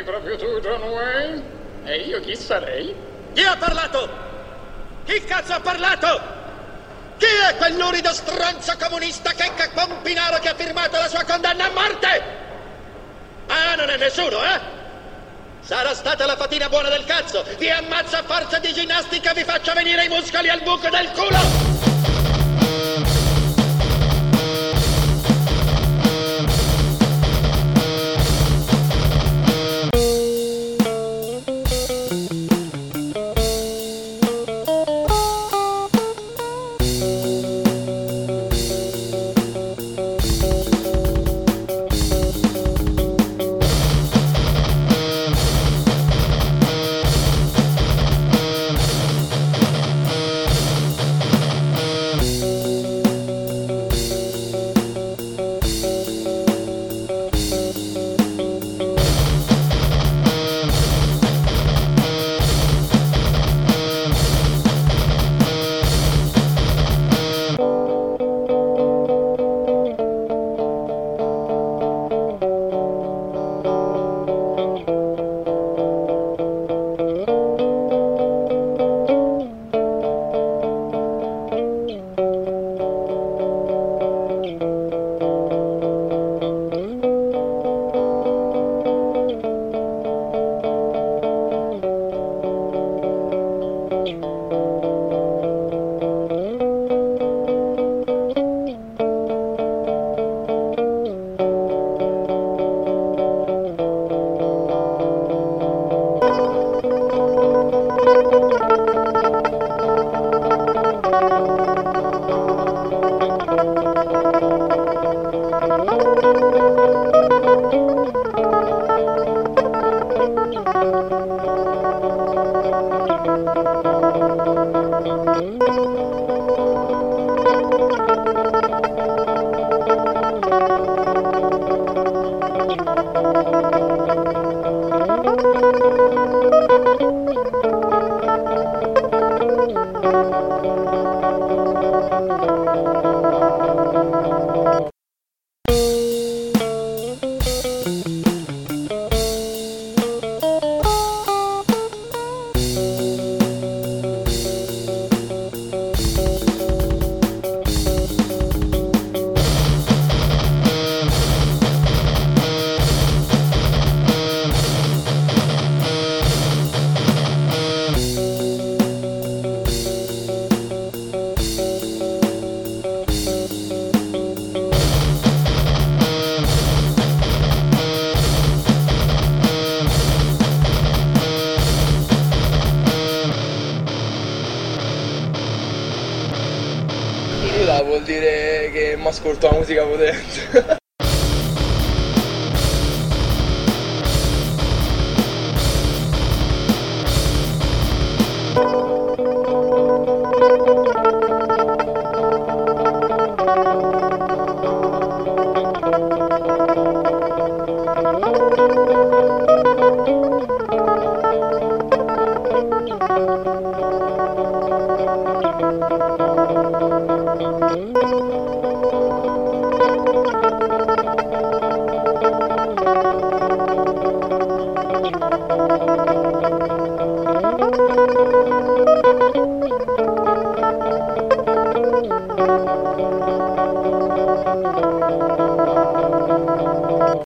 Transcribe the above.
proprio tu, John Wayne? E io chi sarei? Chi ha parlato? Chi cazzo ha parlato? Chi è quell'urido stronzo comunista Checca Pompinaro che ha firmato la sua condanna a morte? Ah, non è nessuno, eh? Sarà stata la fatina buona del cazzo! Vi ammazzo a forza di ginnastica, vi faccio venire i muscoli al buco del culo! Vuol dire che mi ascolto la musica potente.